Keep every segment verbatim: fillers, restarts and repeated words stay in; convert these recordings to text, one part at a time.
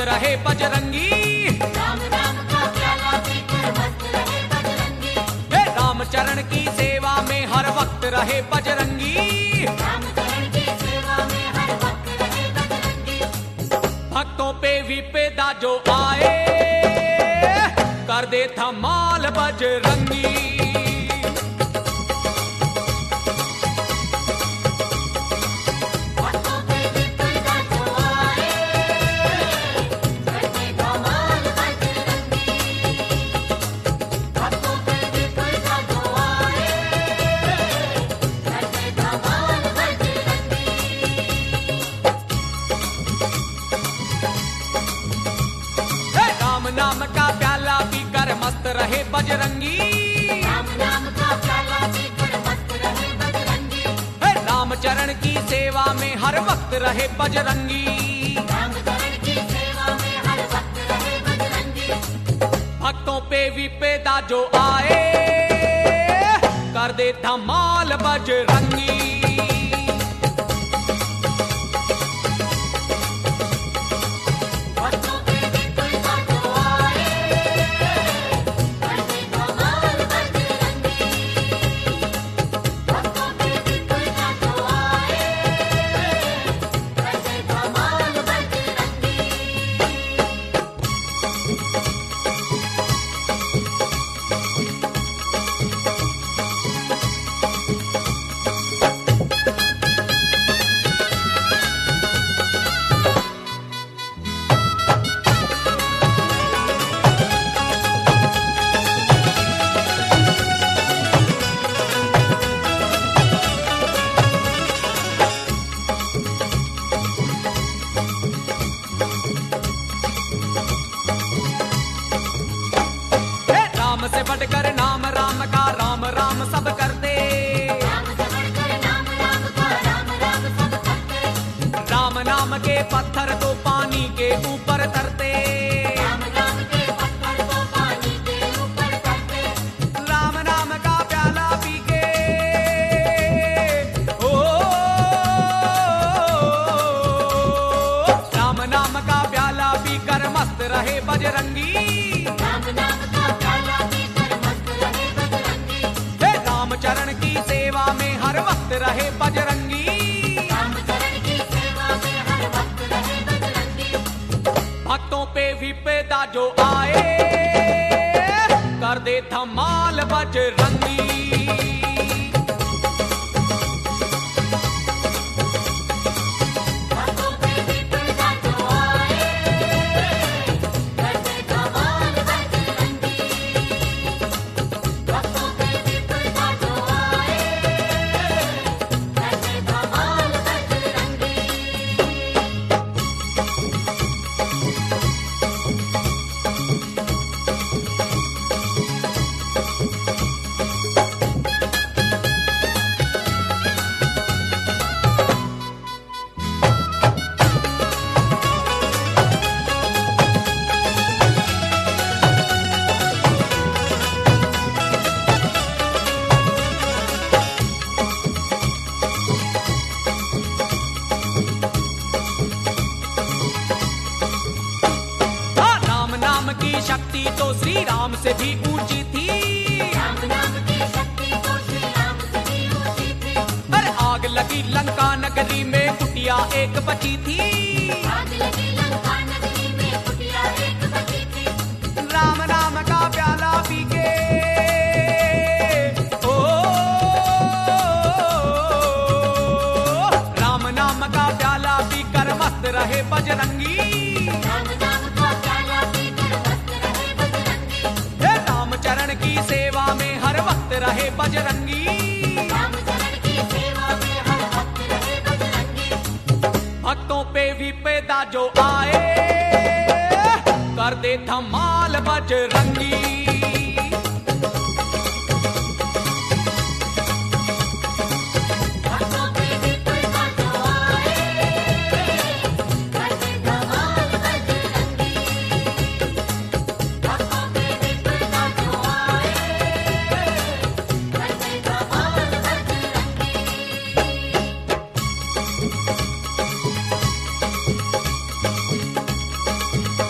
रहे बजरंगी। राम नाम का प्याला पीकर मस्त रहे बजरंगी। हे राम चरण की सेवा में हर वक्त रहे बजरंगी। राम चरण की सेवा में हर वक्त रहे बजरंगी। भक्तों पे विपदा जो आए कर दे धमाल बजरंगी। नाम का प्याला पीकर मस्त रहे बजरंगी। राम नाम का प्याला पीकर मस्त रहे बजरंगी। हे राम चरण की सेवा में हर वक्त रहे बजरंगी। राम चरण की सेवा में हर वक्त रहे बजरंगी। भक्तों पे विपदा जो आए कर दे धमाल बजरंगी। राम से बढ़कर नाम राम का राम राम सब करते। राम से बढ़कर नाम राम का राम राम सब करते। राम नाम के पत्थर को पानी के ऊपर तरते। राम नाम के पत्थर को पानी के ऊपर तरते। राम नाम का प्याला पी के ओ राम नाम का प्याला पीकर मस्त रहे बजरंगी। राम नाम का प्याला पीकर मस्त रहे बजरंगी। हे राम चरण की सेवा में हर वक्त रहे बजरंगी। राम चरण की सेवा में हर वक्त रहे बजरंगी। भक्तों पे विपदा जो आए कर दे धमाल बजरंगी। भक्तों पे विपदा जो आए कर दे धमाल बजरंगी। भक्तों पे विपदा जो आए कर दे धमाल बजरंगी। हाँ, राम नाम की शक्ति तो श्री राम से भी ऊंची थी। राम नाम की शक्ति तो श्री राम से भी ऊंची थी। अरे आग लगी लंका नगरी में कुटिया एक बची थी। आग लगी लंका नगरी में कुटिया एक बची थी। राम नाम का प्याला पी के ओ राम नाम का प्याला पीकर मस्त रहे बजरंगी। राम नाम का प्याला पीकर मस्त रहे बजरंगी। हे राम चरण की सेवा में हर वक्त रहे बजरंगी। राम चरण की सेवा में हर वक्त रहे बजरंगी। भक्तों पे विपदा जो आए कर दे धमाल बजरंगी। भक्तों पे विपदा जो आए कर दे धमाल बजरंगी। भक्तों पे विपदा जो आए कर दे धमाल बजरंगी।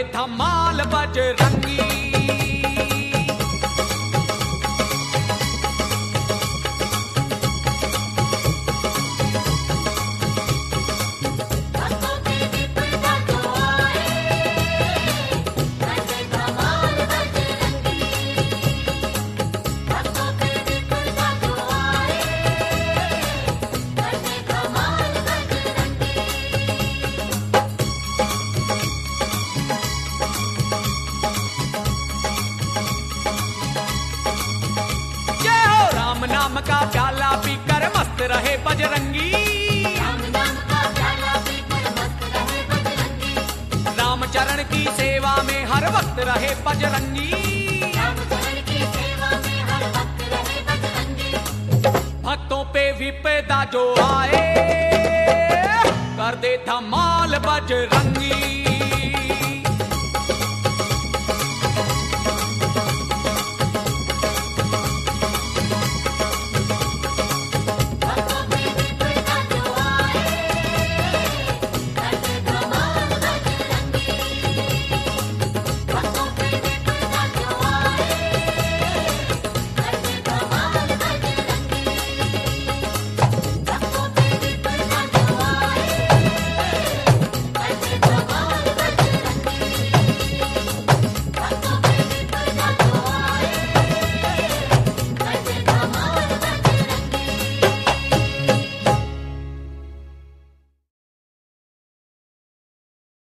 धमाल बजरंगी। भक्तों पे विपदा जो आए, कर दे धमाल बजरंगी। भक्तों पे विपदा जो आए, कर दे धमाल बजरंगी। जय हो राम नाम का प्याला पीकर मस्त रहे बजरंगी। राम नाम का प्याला पीकर मस्त रहे बजरंगी। राम चरण की सेवा में हर वक्त रहे बजरंगी। राम चरण की सेवा में हर वक्त रहे बजरंगी। भक्तों पे विपदा जो आए, कर दे धमाल बजरंगी।